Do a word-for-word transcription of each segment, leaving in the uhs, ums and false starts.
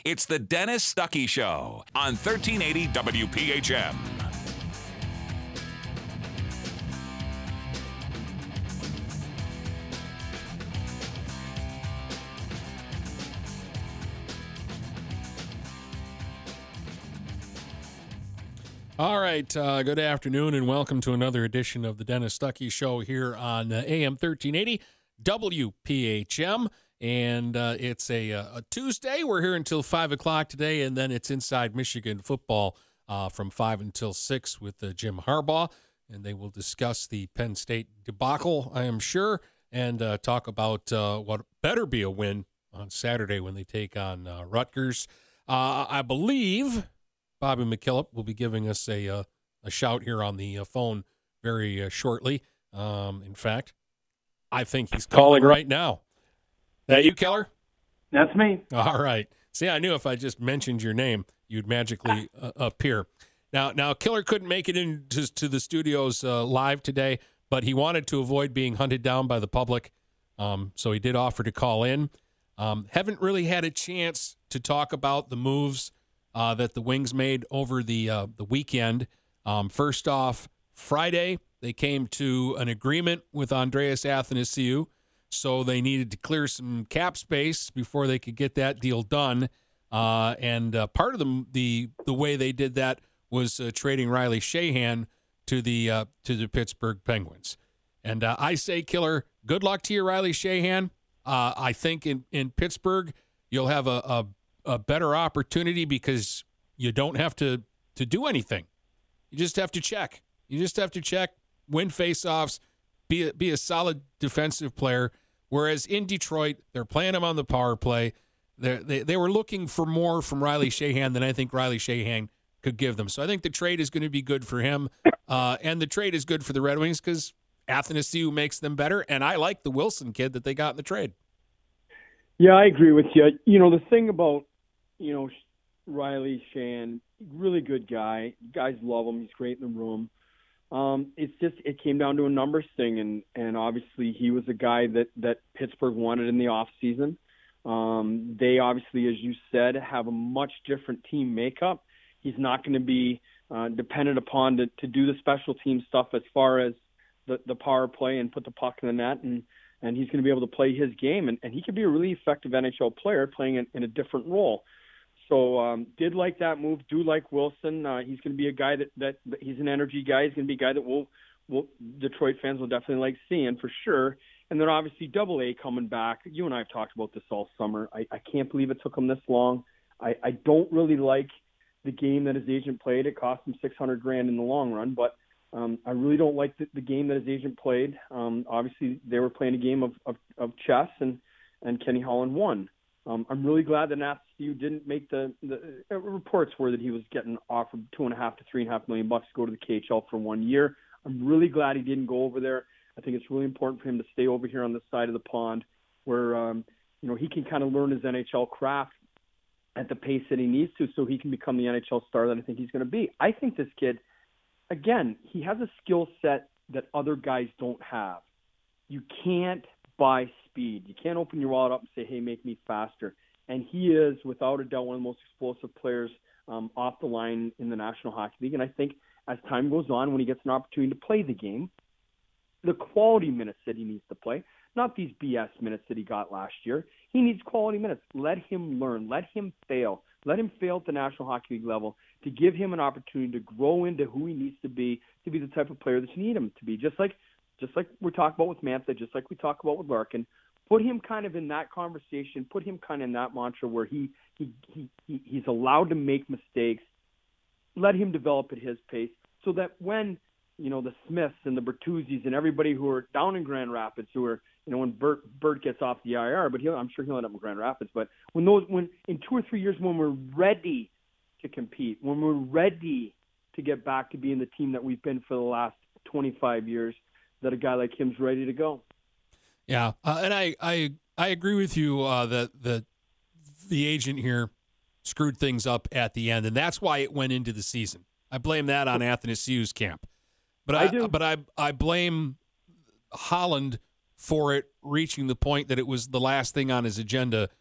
It's the Dennis Stuckey Show on thirteen eighty W P H M. All right, uh, good afternoon and welcome to another edition of the Dennis Stuckey Show here on uh, A M thirteen eighty W P H M. And uh, it's a, a Tuesday. We're here until five o'clock today, and then it's Inside Michigan Football uh, from five until six with uh, Jim Harbaugh. And they will discuss the Penn State debacle, I am sure, and uh, talk about uh, what better be a win on Saturday when they take on uh, Rutgers. Uh, I believe Bobby McKillop will be giving us a uh, a shout here on the uh, phone very uh, shortly. Um, in fact, I think he's calling right now. That you, Keller? That's me. All right. See, I knew if I just mentioned your name, you'd magically uh, appear. Now, now, Keller couldn't make it into to the studios uh, live today, but he wanted to avoid being hunted down by the public, um, so he did offer to call in. Um, haven't really had a chance to talk about the moves uh, that the Wings made over the uh, the weekend. Um, first off, Friday they came to an agreement with Andreas Athanasiou. So they needed to clear some cap space before they could get that deal done. Uh, and uh, part of the, the the way they did that was uh, trading Riley Shahan to the uh, to the Pittsburgh Penguins. And uh, I say, Killer, good luck to you, Riley Shahan. Uh, I think in, in Pittsburgh you'll have a, a, a better opportunity because you don't have to, to do anything. You just have to check. You just have to check, win faceoffs, be a, be a solid defensive player. Whereas in Detroit, they're playing him on the power play. They're, they they were looking for more from Riley Shahan than I think Riley Shahan could give them. So I think the trade is going to be good for him, uh, and the trade is good for the Red Wings because Athanasiou makes them better, and I like the Wilson kid that they got in the trade. Yeah, I agree with you. You know, the thing about, you know, Riley Shahan, really good guy. Guys love him. He's great in the room. Um, it's just it came down to a numbers thing, and, and obviously he was a guy that, that Pittsburgh wanted in the offseason. Um, they obviously, as you said, have a much different team makeup. He's not going to be uh, dependent upon to, to do the special team stuff as far as the, the power play and put the puck in the net, and, and he's going to be able to play his game, and, and he could be a really effective N H L player playing in, in a different role. So um, did like that move. Do like Wilson. Uh, he's going to be a guy that, that, that he's an energy guy. He's going to be a guy that will will Detroit fans will definitely like seeing for sure. And then obviously Double A coming back. You and I have talked about this all summer. I, I can't believe it took him this long. I, I don't really like the game that his agent played. It cost him six hundred grand in the long run, but um, I really don't like the, the game that his agent played. Um, obviously they were playing a game of, of, of chess, and, and Kenny Holland won. Um, I'm really glad that Athanasiou didn't make the, the uh, reports were that he was getting offered two and a half to three and a half million bucks to go to the K H L for one year. I'm really glad he didn't go over there. I think it's really important for him to stay over here on this side of the pond where, um, you know, he can kind of learn his N H L craft at the pace that he needs to so he can become the N H L star that I think he's going to be. I think this kid, again, he has a skill set that other guys don't have. You can't buy speed. You can't open your wallet up and say, hey, make me faster. And he is, without a doubt, one of the most explosive players um, off the line in the National Hockey League. And I think as time goes on, when he gets an opportunity to play the game, the quality minutes that he needs to play, not these B S minutes that he got last year. He needs quality minutes. Let him learn. Let him fail. Let him fail at the National Hockey League level to give him an opportunity to grow into who he needs to be, to be the type of player that you need him to be. Just like just like we're talking about with Mantha, just like we talk about with Larkin. Put him kind of in that conversation. Put him kind of in that mantra where he, he, he, he he's allowed to make mistakes. Let him develop at his pace so that when, you know, the Smiths and the Bertuzzi's and everybody who are down in Grand Rapids, who are, you know, when Bert, Bert gets off the I R, but he'll, I'm sure he'll end up in Grand Rapids. But when those, when in two or three years, when we're ready to compete, when we're ready to get back to being the team that we've been for the last twenty-five years, that a guy like him's ready to go. Yeah, uh, and I, I I agree with you uh, that the the agent here screwed things up at the end, and that's why it went into the season. I blame that on Athanasiou's camp, but I, I do. but I I blame Holland for it reaching the point that it was the last thing on his agenda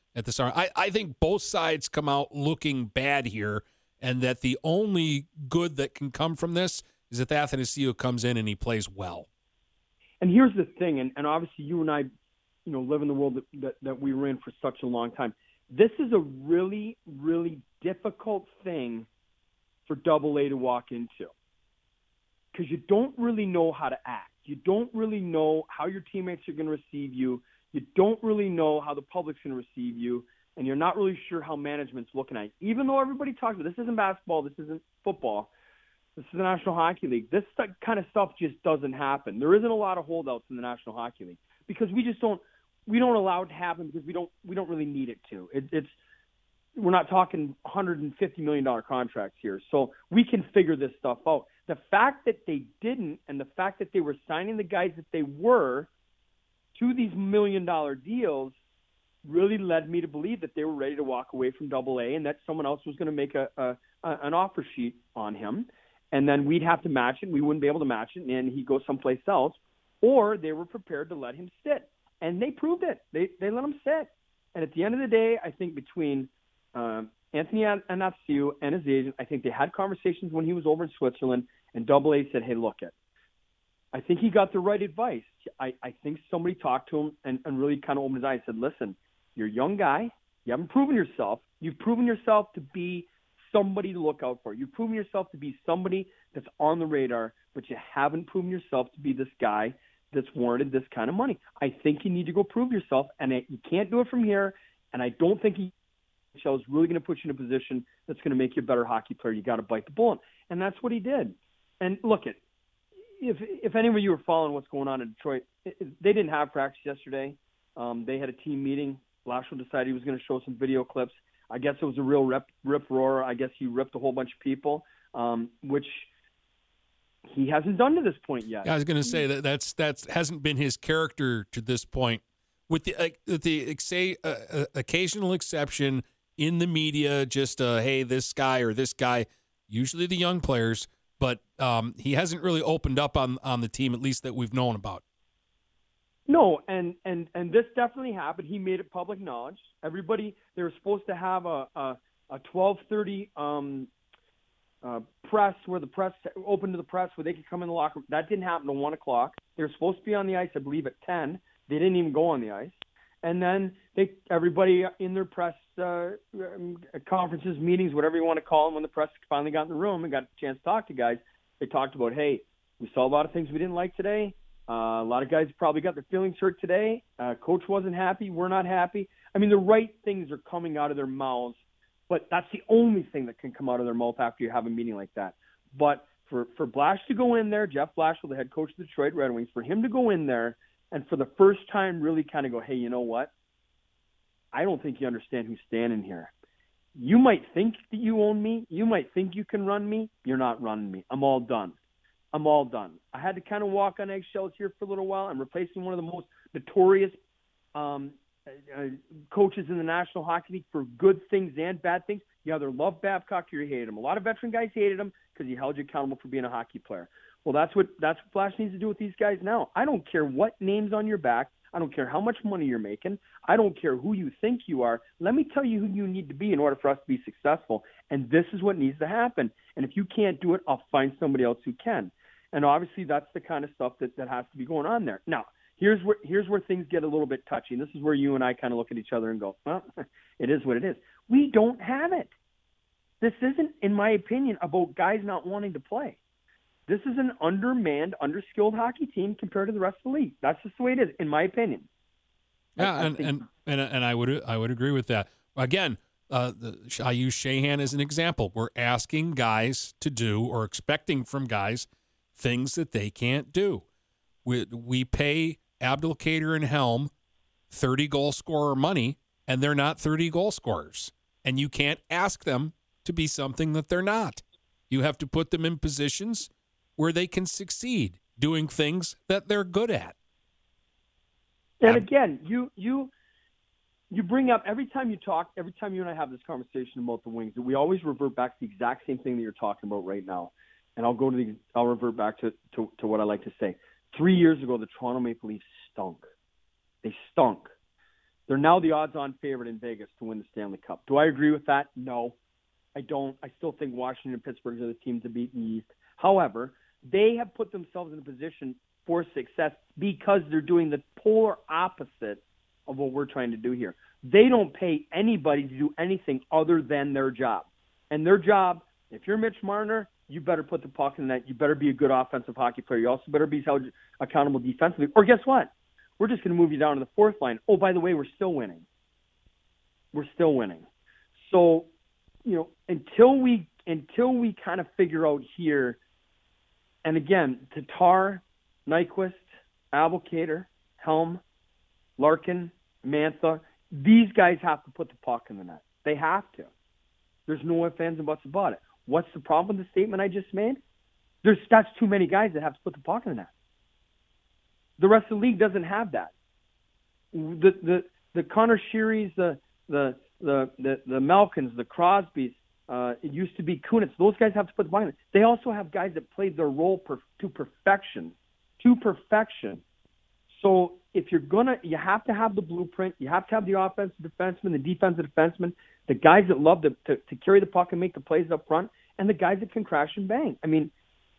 at the start. I, I think both sides come out looking bad here, and that the only good that can come from this is if Athanasiou comes in and he plays well. And here's the thing, and, and obviously you and I, you know, live in the world that, that, that we were in for such a long time. This is a really, really difficult thing for Double A to walk into, because you don't really know how to act. You don't really know how your teammates are going to receive you. You don't really know how the public's going to receive you, and you're not really sure how management's looking at you. Even though everybody talks about this isn't basketball, this isn't football, this is the National Hockey League. This kind of stuff just doesn't happen. There isn't a lot of holdouts in the National Hockey League because we just don't we don't allow it to happen because we don't we don't really need it to. It, it's we're not talking one hundred fifty million dollars contracts here, so we can figure this stuff out. The fact that they didn't, and the fact that they were signing the guys that they were to these million-dollar deals, really led me to believe that they were ready to walk away from Double A, and that someone else was going to make a, a, a an offer sheet on him, and then we'd have to match it. We wouldn't be able to match it, and he'd go someplace else, or they were prepared to let him sit, and they proved it. They they let him sit, and at the end of the day, I think between um, Anthony Athanasiou and his agent, I think they had conversations when he was over in Switzerland, and Double A said, "Hey, look it." I think he got the right advice. I, I think somebody talked to him and, and really kind of opened his eyes and said, listen, you're a young guy. You haven't proven yourself. You've proven yourself to be somebody to look out for. You've proven yourself to be somebody that's on the radar, but you haven't proven yourself to be this guy that's warranted this kind of money. I think you need to go prove yourself, and it, you can't do it from here, and I don't think he is really going to put you in a position that's going to make you a better hockey player. You got to bite the bullet, and that's what he did. And look, it, If if any of you were following what's going on in Detroit, it, it, they didn't have practice yesterday. Um, they had a team meeting. Blashill decided he was going to show some video clips. I guess it was a real rip, rip roar. I guess he ripped a whole bunch of people, um, which he hasn't done to this point yet. Yeah, I was going to say that that's that's hasn't been his character to this point, with the uh, with the say, uh, uh, occasional exception in the media. Just uh, hey, this guy or this guy, usually the young players. But um, he hasn't really opened up on, on the team, at least that we've known about. No, and, and, and this definitely happened. He made it public knowledge. Everybody, they were supposed to have a a, a twelve thirty um, uh, press where the press open to the press where they could come in the locker room. That didn't happen until one o'clock. They were supposed to be on the ice, I believe, at ten. They didn't even go on the ice. And then they everybody in their press uh, conferences, meetings, whatever you want to call them, when the press finally got in the room and got a chance to talk to guys, they talked about, hey, we saw a lot of things we didn't like today. Uh, a lot of guys probably got their feelings hurt today. Uh, coach wasn't happy. We're not happy. I mean, the right things are coming out of their mouths, but that's the only thing that can come out of their mouth after you have a meeting like that. But for, for Blash to go in there, Jeff Blashill, the head coach of the Detroit Red Wings, for him to go in there and for the first time really kind of go, hey, you know what? I don't think you understand who's standing here. You might think that you own me. You might think you can run me. You're not running me. I'm all done. I'm all done. I had to kind of walk on eggshells here for a little while. I'm replacing one of the most notorious um, uh, coaches in the National Hockey League for good things and bad things. You either love Babcock or you hated him. A lot of veteran guys hated him because he held you accountable for being a hockey player. Well, that's what that's what Flash needs to do with these guys now. I don't care what name's on your back. I don't care how much money you're making. I don't care who you think you are. Let me tell you who you need to be in order for us to be successful. And this is what needs to happen. And if you can't do it, I'll find somebody else who can. And obviously that's the kind of stuff that, that has to be going on there. Now, here's where here's where things get a little bit touchy. And this is where you and I kind of look at each other and go, well, it is what it is. We don't have it. This isn't, in my opinion, about guys not wanting to play. This is an undermanned, underskilled hockey team compared to the rest of the league. That's just the way it is, in my opinion. Yeah, I, I and, think... and and and I would I would agree with that. Again, uh, the, I use Shahan as an example. We're asking guys to do or expecting from guys things that they can't do. We we pay Abdelkader and Helm thirty goal scorer money, and they're not thirty goal scorers. And you can't ask them to be something that they're not. You have to put them in positions where they can succeed doing things that they're good at. And again, you you you bring up every time you talk, every time you and I have this conversation about the Wings, that we always revert back to the exact same thing that you're talking about right now. And I'll go to the I'll revert back to, to, to what I like to say. Three years ago, the Toronto Maple Leafs stunk. They stunk. They're now the odds-on favorite in Vegas to win the Stanley Cup. Do I agree with that? No, I don't. I still think Washington and Pittsburgh are the teams to beat in the East. However, they have put themselves in a position for success because they're doing the polar opposite of what we're trying to do here. They don't pay anybody to do anything other than their job. And their job, if you're Mitch Marner, you better put the puck in the net. You better be a good offensive hockey player. You also better be held accountable defensively. Or guess what? We're just going to move you down to the fourth line. Oh, by the way, we're still winning. We're still winning. So, you know, until we until we kind of figure out here, and again, Tatar, Nyquist, Abelkader, Helm, Larkin, Mantha, these guys have to put the puck in the net. They have to. There's no ifs, ands, and buts about it. What's the problem with the statement I just made? There's that's too many guys that have to put the puck in the net. The rest of the league doesn't have that. The the the Connor Shearys, the the the the, the Malkins, the Crosbys, uh, it used to be Kunitz. Those guys have to put the puck in. They also have guys that played their role per, to perfection, to perfection. So if you're gonna, you have to have the blueprint. You have to have the offensive defenseman, the defensive defenseman, the guys that love to, to to carry the puck and make the plays up front, and the guys that can crash and bang. I mean,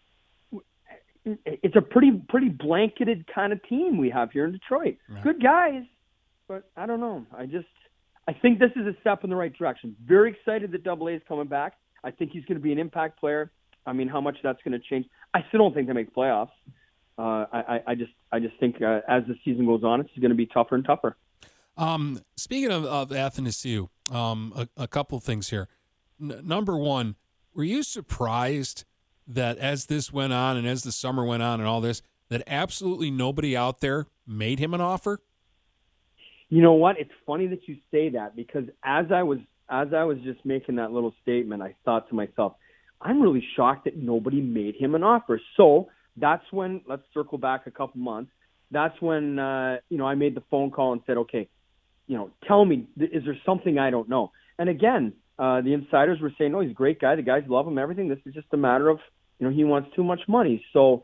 it's a pretty pretty blanketed kind of team we have here in Detroit. Yeah. Good guys, but I don't know. I just I think this is a step in the right direction. Very excited that Double A is coming back. I think he's going to be an impact player. I mean, how much that's going to change? I still don't think they make playoffs. Uh, I, I just I just think uh, as the season goes on, it's going to be tougher and tougher. Um, speaking of, of Athanasiou, um, a, a couple of things here. N- number one, were you surprised that as this went on and as the summer went on and all this, that absolutely nobody out there made him an offer? You know what? It's funny that you say that, because as I was as I was just making that little statement, I thought to myself, I'm really shocked that nobody made him an offer. So that's when, let's circle back a couple months. That's when, uh, you know, I made the phone call and said, okay, you know, tell me, is there something I don't know? And again, uh, the insiders were saying, oh, he's a great guy. The guys love him, everything. This is just a matter of, you know, he wants too much money. So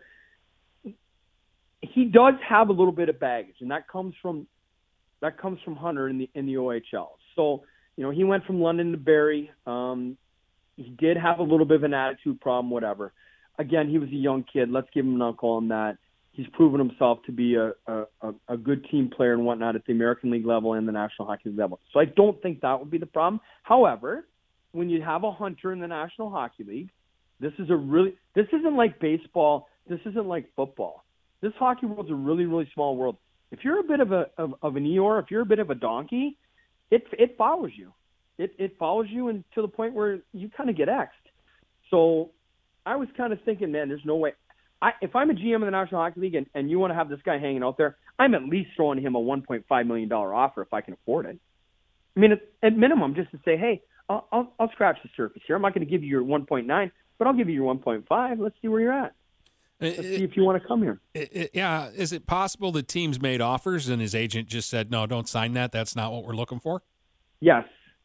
he does have a little bit of baggage, and that comes from, that comes from Hunter in the, in the O H L. So, you know, he went from London to Barrie. Um, he did have a little bit of an attitude problem, whatever. Again, he was a young kid. Let's give him an uncle on that. He's proven himself to be a, a, a good team player and whatnot at the American League level and the National Hockey League level. So I don't think that would be the problem. However, when you have a Hunter in the National Hockey League, this is a really – this isn't like baseball. This isn't like football. This hockey world's a really, really small world. If you're a bit of a of, of an Eeyore, if you're a bit of a donkey, it it follows you. It it follows you and to the point where you kind of get X'd. So I was kind of thinking, man, there's no way. I, if I'm a G M in the National Hockey League and, and you want to have this guy hanging out there, I'm at least throwing him a one point five million dollars offer if I can afford it. I mean, at, at minimum, just to say, hey, I'll, I'll, I'll scratch the surface here. I'm not going to give you your one point nine, but I'll give you your one point five. Let's see where you're at. Let's it, see if you want to come here. It, it, yeah. Is it possible that teams made offers and his agent just said, no, don't sign that? That's not what we're looking for? Yes.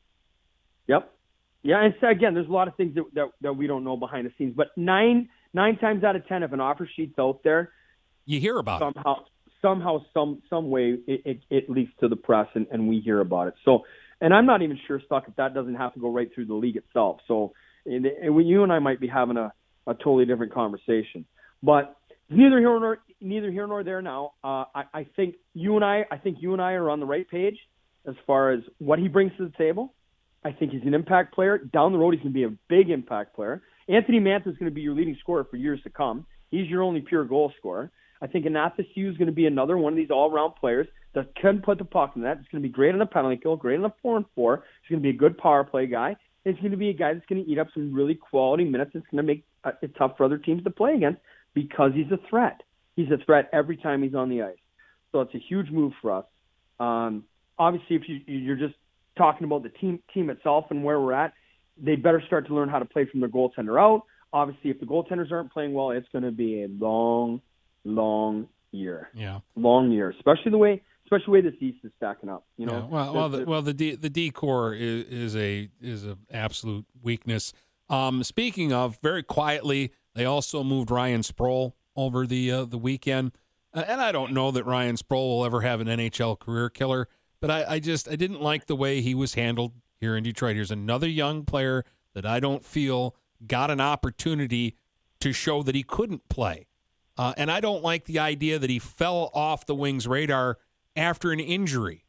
Yep. Yeah, and so again, there's a lot of things that, that that we don't know behind the scenes. But nine nine times out of ten, if an offer sheet's out there, you hear about somehow, it. Somehow, some some way, it, it, it leaks to the press, and, and we hear about it. So, and I'm not even sure, Stuck, if that doesn't have to go right through the league itself. So, and, and you and I might be having a, a totally different conversation. But neither here nor neither here nor there now. Uh, I, I think you and I, I think you and I are on the right page as far as what he brings to the table. I think he's an impact player. Down the road, he's going to be a big impact player. Anthony Mantha is going to be your leading scorer for years to come. He's your only pure goal scorer. I think Athanasiou is going to be another one of these all-around players that can put the puck in that. It's going to be great on the penalty kill, great on the four and four. He's going to be a good power play guy. And he's going to be a guy that's going to eat up some really quality minutes. It's going to make it tough for other teams to play against because he's a threat. He's a threat every time he's on the ice. So it's a huge move for us. Um, obviously, if you, you're just talking about the team team itself and where we're at, they better start to learn how to play from their goaltender out. Obviously, if the goaltenders aren't playing well, it's going to be a long, long year. Yeah, long year, especially the way, especially the way this East is stacking up. You know, yeah. well, well, the, well, the D, the D core is, is a is an absolute weakness. Um, speaking of, very quietly, they also moved Ryan Sproul over the uh, the weekend, uh, and I don't know that Ryan Sproul will ever have an N H L career killer. but I, I just I didn't like the way he was handled here in Detroit. Here's another young player that I don't feel got an opportunity to show that he couldn't play. Uh, and I don't like the idea that he fell off the Wings' radar after an injury.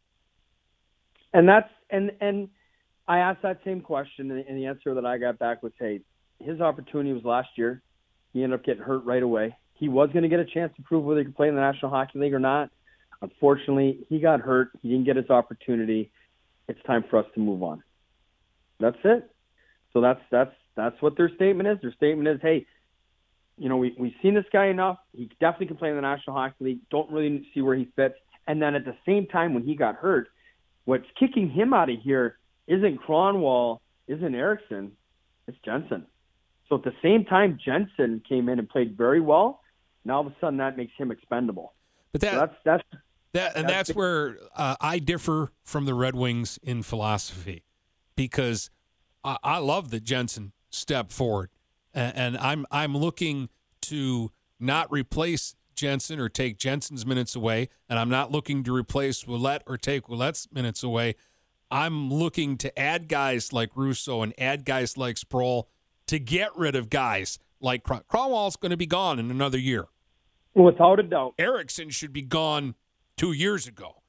And that's and and I asked that same question, and, and the answer that I got back was, hey, his opportunity was last year. He ended up getting hurt right away. He was going to get a chance to prove whether he could play in the National Hockey League or not. Unfortunately, he got hurt. He didn't get his opportunity. It's time for us to move on. That's it. So that's that's that's what their statement is. Their statement is, hey, you know, we, we've seen this guy enough. He definitely can play in the National Hockey League. Don't really see where he fits. And then at the same time, when he got hurt, what's kicking him out of here isn't Kronwall, isn't Eriksson, it's Jensen. So at the same time, Jensen came in and played very well. Now all of a sudden, that makes him expendable. But that, so that's that's that, and that's, that's the, where uh, I differ from the Red Wings in philosophy, because I, I love that Jensen stepped forward, and, and I'm I'm looking to not replace Jensen or take Jensen's minutes away, and I'm not looking to replace Ouellette or take Ouellette's minutes away. I'm looking to add guys like Russo and add guys like Sproul to get rid of guys like Cron- Kronwall's going to be gone in another year. Without a doubt. Eriksson should be gone two years ago.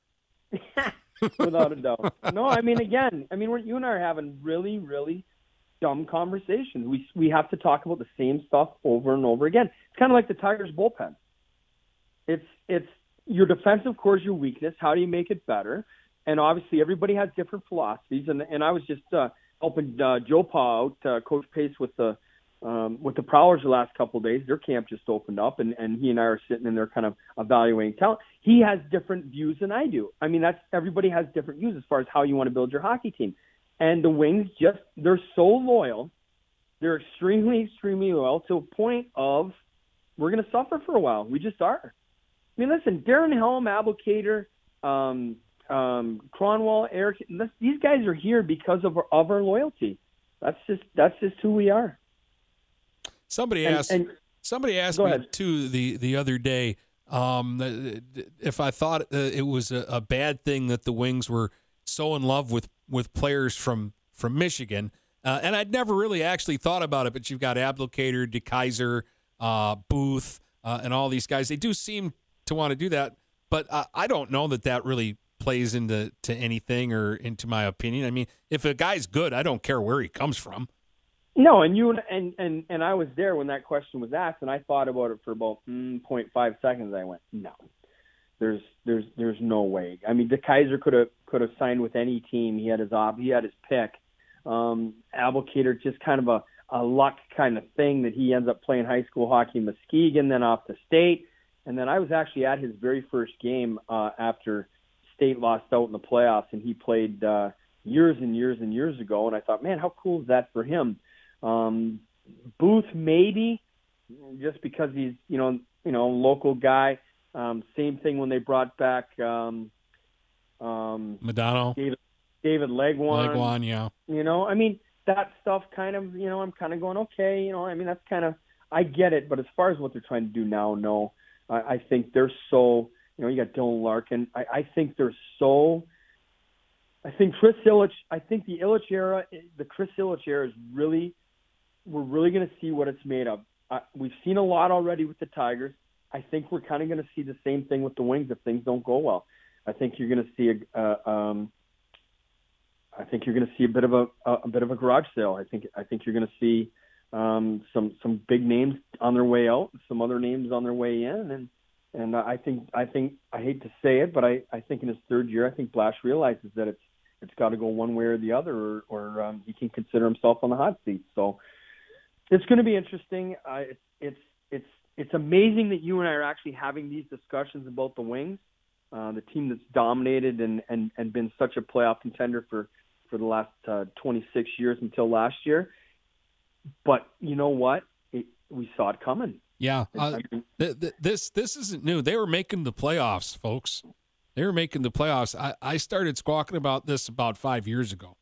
Without a doubt. No, I mean, again, I mean, we're, you and I are having really, really dumb conversations. We we have to talk about the same stuff over and over again. It's kind of like the Tigers bullpen. It's it's your defensive core is your weakness. How do you make it better? And obviously, everybody has different philosophies. And and I was just uh, helping uh, Joe Pa out, uh, Coach Pace, with the um, with the Prowlers the last couple of days. Their camp just opened up, and, and he and I are sitting in there kind of evaluating talent. He has different views than I do. I mean, that's everybody has different views as far as how you want to build your hockey team. And the Wings just they're so loyal. They're extremely, extremely loyal to a point of we're going to suffer for a while. We just are. I mean, listen, Darren Helm, Abelkader, um, um, Kronwall, Eric, these guys are here because of our, of our loyalty. That's just that's just who we are. Somebody and, asked. And, somebody asked me ahead. too the the other day um, if I thought uh, it was a, a bad thing that the Wings were so in love with, with players from from Michigan, uh, and I'd never really actually thought about it. But you've got Abelkader, DeKeyser, uh, Booth, uh, and all these guys. They do seem to want to do that, but uh, I don't know that that really plays into to anything or into my opinion. I mean, if a guy's good, I don't care where he comes from. No, and you and and and I was there when that question was asked, and I thought about it for about mm, zero point five seconds. I went, no, there's there's there's no way. I mean, DeKeyser could have could have signed with any team. He had his op, he had his pick. Um, Abelkader, just kind of a, a luck kind of thing that he ends up playing high school hockey in Muskegon, then off to State, and then I was actually at his very first game uh, after State lost out in the playoffs, and he played uh, years and years and years ago. And I thought, man, how cool is that for him? Um, Booth, maybe, just because he's, you know, you know, local guy. Um, same thing when they brought back um, um, Modano, David, David Legwan. Legwan, yeah. You know, I mean, that stuff kind of, you know, I'm kind of going, okay, you know, I mean, that's kind of, I get it. But as far as what they're trying to do now, no, I, I think they're so, you know, you got Dylan Larkin. I, I think they're so. I think Chris Ilitch. I think the Ilitch era, the Chris Ilitch era, is really. We're really going to see what it's made of. Uh, we've seen a lot already with the Tigers. I think we're kind of going to see the same thing with the Wings if things don't go well. I think you're going to see a. Uh, um, I think you're going to see a bit of a, a bit of a garage sale. I think. I think you're going to see um, some some big names on their way out, some other names on their way in, and. And I think, I think, I hate to say it, but I, I think in his third year, I think Blash realizes that it's it's got to go one way or the other, or, or um, he can consider himself on the hot seat. So it's going to be interesting. Uh, it's it's it's it's amazing that you and I are actually having these discussions about the Wings, uh, the team that's dominated and, and, and been such a playoff contender for, for the last uh, twenty-six years until last year. But you know what? It, we saw it coming. Yeah, uh, th- th- this this isn't new. They were making the playoffs, folks. They were making the playoffs. I, I started squawking about this about five years ago.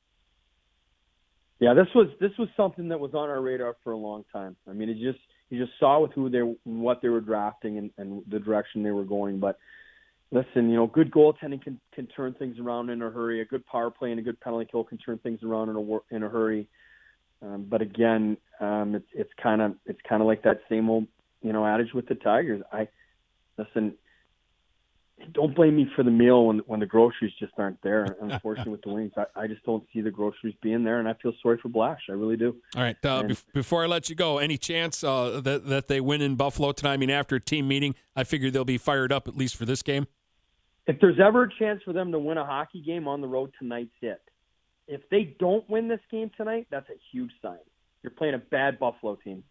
Yeah, this was this was something that was on our radar for a long time. I mean, it just you just saw with who they what they were drafting and, and the direction they were going. But listen, you know, good goaltending can, can turn things around in a hurry. A good power play and a good penalty kill can turn things around in a in a hurry. Um, but again, um, it's it's kind of it's kind of like that same old, you know, adage with the Tigers. I listen. Don't blame me for the meal when when the groceries just aren't there. Unfortunately, with the Wings, I, I just don't see the groceries being there, and I feel sorry for Blash. I really do. All right. Uh, and, be- before I let you go, any chance uh, that that they win in Buffalo tonight? I mean, after a team meeting, I figure they'll be fired up at least for this game. If there's ever a chance for them to win a hockey game on the road, tonight's it. If they don't win this game tonight, that's a huge sign. You're playing a bad Buffalo team.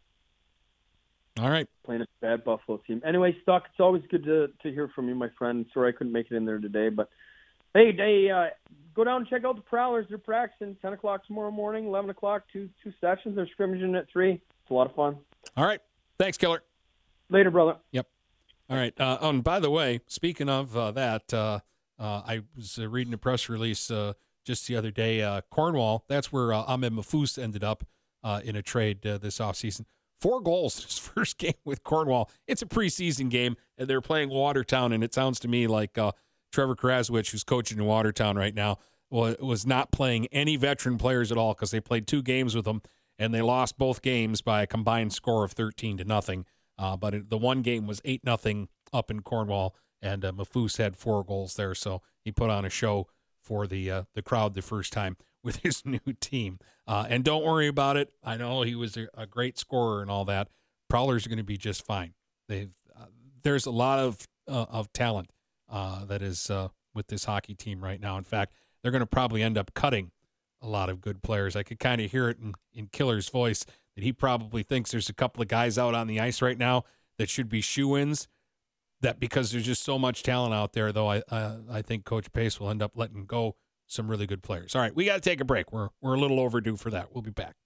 All right. Playing a bad Buffalo team. Anyway, Stuck, it's always good to, to hear from you, my friend. Sorry I couldn't make it in there today. But, hey, they, uh, go down and check out the Prowlers. They're practicing ten o'clock tomorrow morning, eleven o'clock, two, two sessions. They're scrimmaging at three. It's a lot of fun. All right. Thanks, Killer. Later, brother. Yep. All right. Uh, oh, and by the way, speaking of uh, that, uh, uh, I was uh, reading a press release uh, just the other day. Uh, Cornwall, that's where uh, Ahmed Mahfouz ended up uh, in a trade uh, this offseason. Four goals in his first game with Cornwall. It's a preseason game, and they're playing Watertown, and it sounds to me like uh, Trevor Kraswich, who's coaching in Watertown right now, was, was not playing any veteran players at all because they played two games with them, and they lost both games by a combined score of thirteen to nothing. Uh, but it, the one game was eight nothing up in Cornwall, and uh, Mahfouz had four goals there, so he put on a show for the uh, the crowd the first time with his new team. Uh, and don't worry about it. I know he was a, a great scorer and all that. Prowlers are going to be just fine. They've uh, there's a lot of uh, of talent uh, that is uh, with this hockey team right now. In fact, they're going to probably end up cutting a lot of good players. I could kind of hear it in, in Killer's voice that he probably thinks there's a couple of guys out on the ice right now that should be shoo-ins, that because there's just so much talent out there, though, I uh, I think Coach Pace will end up letting go some really good players. All right, we got to take a break. We're we're a little overdue for that. We'll be back.